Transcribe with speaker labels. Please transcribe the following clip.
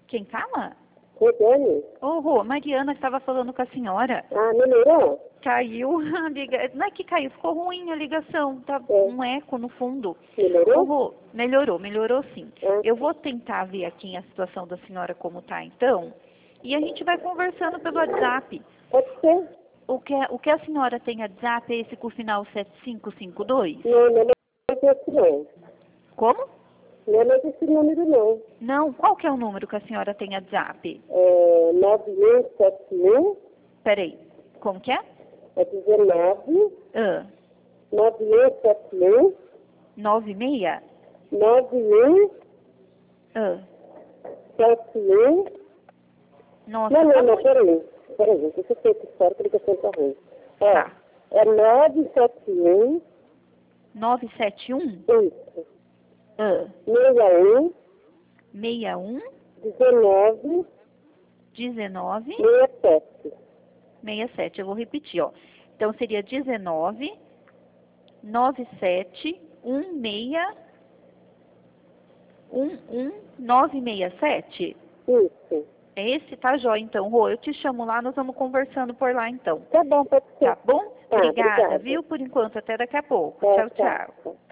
Speaker 1: Quem fala?
Speaker 2: Rosane?
Speaker 1: Ô, Rô, Mariana estava falando com a senhora.
Speaker 2: Ah, melhorou?
Speaker 1: Caiu a ligação. Não é que caiu, ficou ruim a ligação. Tá um eco no fundo. Ô,
Speaker 2: Melhorou?
Speaker 1: Rô, melhorou sim. Eu vou tentar ver aqui a situação da senhora como tá então. E a gente vai conversando pelo WhatsApp.
Speaker 2: Pode ser?
Speaker 1: O que a senhora tem WhatsApp é esse com o final 7552?
Speaker 2: Não é mais esse não.
Speaker 1: Como?
Speaker 2: Não é mais esse número não.
Speaker 1: Não, qual que é o número que a senhora tem WhatsApp?
Speaker 2: É 9171.
Speaker 1: Peraí, como que é?
Speaker 2: É 19.
Speaker 1: Ah,
Speaker 2: 9171.
Speaker 1: 96?
Speaker 2: 9171.
Speaker 1: Ah, nossa,
Speaker 2: Não,
Speaker 1: tá
Speaker 2: não,
Speaker 1: muito...
Speaker 2: peraí, deixa eu ver aqui fora que a ligação tá ruim.
Speaker 1: Tá.
Speaker 2: É 971.
Speaker 1: 971?
Speaker 2: Isso.
Speaker 1: Ah,
Speaker 2: 61.
Speaker 1: 61
Speaker 2: 19.
Speaker 1: 19
Speaker 2: 67.
Speaker 1: 67. Eu vou repetir, ó. Então seria 19 97 967.
Speaker 2: Isso.
Speaker 1: É esse, tá, jóia? Então, Rô, eu te chamo lá, nós vamos conversando por lá, então.
Speaker 2: Tá bom, pode ser.
Speaker 1: Tá bom?
Speaker 2: Tá,
Speaker 1: Obrigada,
Speaker 2: obrigada.
Speaker 1: viu? Por enquanto, até daqui a pouco.
Speaker 2: Tchau,
Speaker 1: Tchau, tchau.
Speaker 2: tchau.